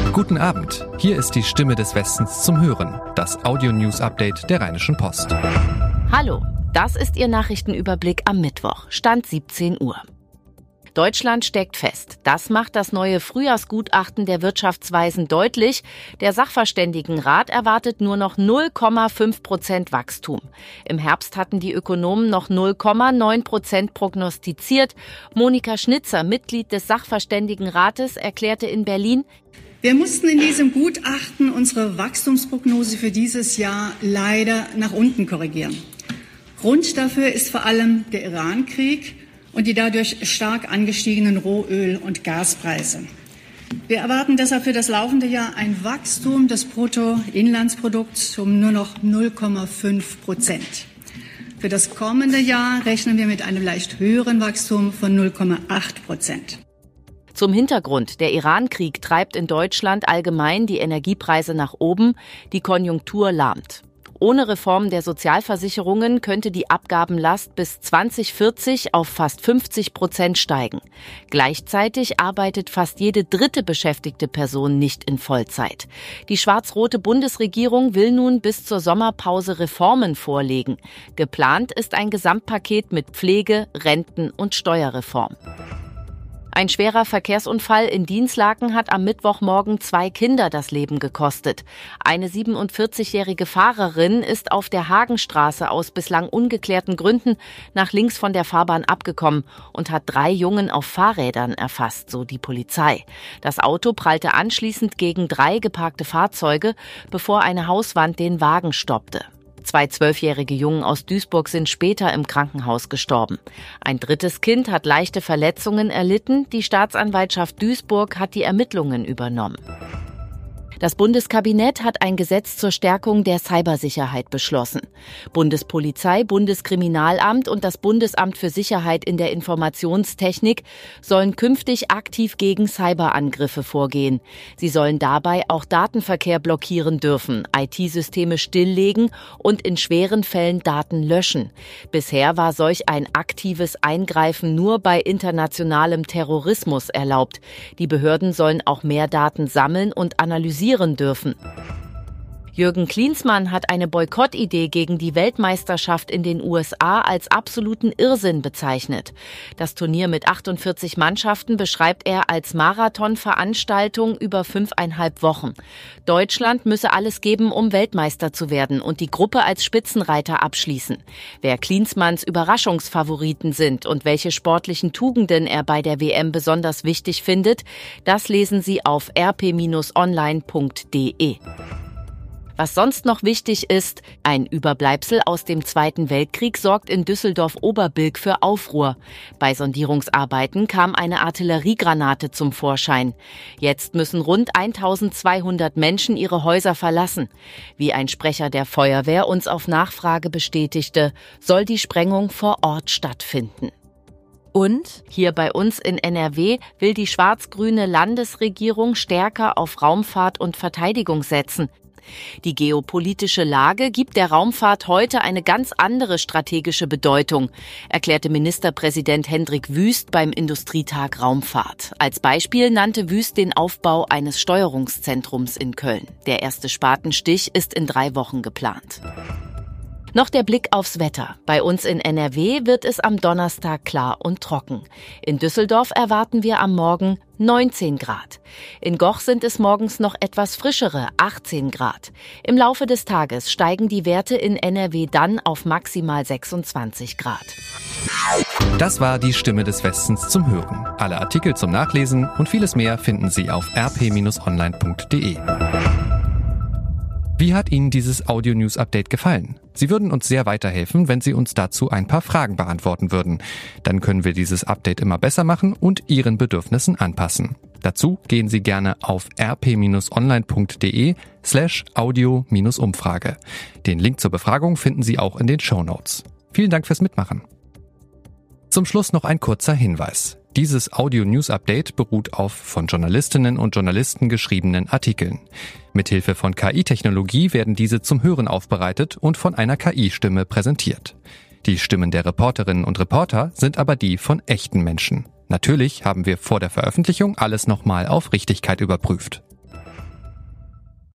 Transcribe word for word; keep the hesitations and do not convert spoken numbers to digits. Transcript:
Guten Abend, hier ist die Stimme des Westens zum Hören, das Audio-News-Update der Rheinischen Post. Hallo, das ist Ihr Nachrichtenüberblick am Mittwoch, Stand siebzehn Uhr. Deutschland steckt fest. Das macht das neue Frühjahrsgutachten der Wirtschaftsweisen deutlich. Der Sachverständigenrat erwartet nur noch null Komma fünf Prozent Wachstum. Im Herbst hatten die Ökonomen noch null Komma neun Prozent prognostiziert. Monika Schnitzer, Mitglied des Sachverständigenrates, erklärte in Berlin: Wir mussten in diesem Gutachten unsere Wachstumsprognose für dieses Jahr leider nach unten korrigieren. Grund dafür ist vor allem der Iran-Krieg und die dadurch stark angestiegenen Rohöl- und Gaspreise. Wir erwarten deshalb für das laufende Jahr ein Wachstum des Bruttoinlandsprodukts um nur noch null Komma fünf Prozent. Für das kommende Jahr rechnen wir mit einem leicht höheren Wachstum von null Komma acht Prozent. Zum Hintergrund: Der Iran-Krieg treibt in Deutschland allgemein die Energiepreise nach oben, die Konjunktur lahmt. Ohne Reform der Sozialversicherungen könnte die Abgabenlast bis zwanzig vierzig auf fast fünfzig Prozent steigen. Gleichzeitig arbeitet fast jede dritte beschäftigte Person nicht in Vollzeit. Die schwarz-rote Bundesregierung will nun bis zur Sommerpause Reformen vorlegen. Geplant ist ein Gesamtpaket mit Pflege-, Renten- und Steuerreform. Ein schwerer Verkehrsunfall in Dinslaken hat am Mittwochmorgen zwei Kinder das Leben gekostet. Eine siebenundvierzigjährige Fahrerin ist auf der Hagenstraße aus bislang ungeklärten Gründen nach links von der Fahrbahn abgekommen und hat drei Jungen auf Fahrrädern erfasst, so die Polizei. Das Auto prallte anschließend gegen drei geparkte Fahrzeuge, bevor eine Hauswand den Wagen stoppte. Zwei zwölfjährige Jungen aus Duisburg sind später im Krankenhaus gestorben. Ein drittes Kind hat leichte Verletzungen erlitten. Die Staatsanwaltschaft Duisburg hat die Ermittlungen übernommen. Das Bundeskabinett hat ein Gesetz zur Stärkung der Cybersicherheit beschlossen. Bundespolizei, Bundeskriminalamt und das Bundesamt für Sicherheit in der Informationstechnik sollen künftig aktiv gegen Cyberangriffe vorgehen. Sie sollen dabei auch Datenverkehr blockieren dürfen, I T-Systeme stilllegen und in schweren Fällen Daten löschen. Bisher war solch ein aktives Eingreifen nur bei internationalem Terrorismus erlaubt. Die Behörden sollen auch mehr Daten sammeln und analysieren dürfen. Jürgen Klinsmann hat eine Boykottidee gegen die Weltmeisterschaft in den U S A als absoluten Irrsinn bezeichnet. Das Turnier mit achtundvierzig Mannschaften beschreibt er als Marathonveranstaltung über fünfeinhalb Wochen. Deutschland müsse alles geben, um Weltmeister zu werden und die Gruppe als Spitzenreiter abschließen. Wer Klinsmanns Überraschungsfavoriten sind und welche sportlichen Tugenden er bei der W M besonders wichtig findet, das lesen Sie auf r p online punkt d e. Was sonst noch wichtig ist: Ein Überbleibsel aus dem Zweiten Weltkrieg sorgt in Düsseldorf-Oberbilk für Aufruhr. Bei Sondierungsarbeiten kam eine Artilleriegranate zum Vorschein. Jetzt müssen rund eintausendzweihundert Menschen ihre Häuser verlassen. Wie ein Sprecher der Feuerwehr uns auf Nachfrage bestätigte, soll die Sprengung vor Ort stattfinden. Und hier bei uns in N R W will die schwarz-grüne Landesregierung stärker auf Raumfahrt und Verteidigung setzen. Die geopolitische Lage gibt der Raumfahrt heute eine ganz andere strategische Bedeutung, erklärte Ministerpräsident Hendrik Wüst beim Industrietag Raumfahrt. Als Beispiel nannte Wüst den Aufbau eines Steuerungszentrums in Köln. Der erste Spatenstich ist in drei Wochen geplant. Noch der Blick aufs Wetter. Bei uns in N R W wird es am Donnerstag klar und trocken. In Düsseldorf erwarten wir am Morgen neunzehn Grad. In Goch sind es morgens noch etwas frischere, achtzehn Grad. Im Laufe des Tages steigen die Werte in N R W dann auf maximal sechsundzwanzig Grad. Das war die Stimme des Westens zum Hören. Alle Artikel zum Nachlesen und vieles mehr finden Sie auf r p online punkt d e. Wie hat Ihnen dieses Audio-News-Update gefallen? Sie würden uns sehr weiterhelfen, wenn Sie uns dazu ein paar Fragen beantworten würden. Dann können wir dieses Update immer besser machen und Ihren Bedürfnissen anpassen. Dazu gehen Sie gerne auf r p online punkt d e slash audio Umfrage. Den Link zur Befragung finden Sie auch in den Shownotes. Vielen Dank fürs Mitmachen. Zum Schluss noch ein kurzer Hinweis. Dieses Audio-News-Update beruht auf von Journalistinnen und Journalisten geschriebenen Artikeln. Mithilfe von K I-Technologie werden diese zum Hören aufbereitet und von einer K I-Stimme präsentiert. Die Stimmen der Reporterinnen und Reporter sind aber die von echten Menschen. Natürlich haben wir vor der Veröffentlichung alles nochmal auf Richtigkeit überprüft.